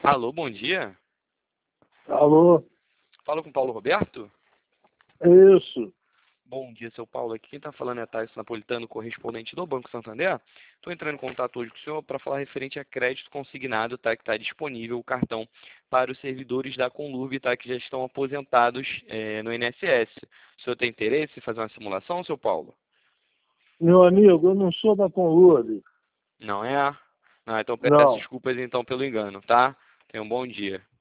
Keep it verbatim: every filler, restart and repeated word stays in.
Alô, bom dia. Alô? Falo com o Paulo Roberto? É isso. Bom dia, seu Paulo. Aqui quem está falando é Thais Napolitano, correspondente do Banco Santander. Estou entrando em contato hoje com o senhor para falar referente a crédito consignado, tá? Que está disponível o cartão para os servidores da Conlurb, tá? Que já estão aposentados eh, no I N S S. O senhor tem interesse em fazer uma simulação, seu Paulo? Meu amigo, eu não sou da Conlurb. Não é? Não, então peço Não. desculpas então pelo engano, tá? Tenha um bom dia.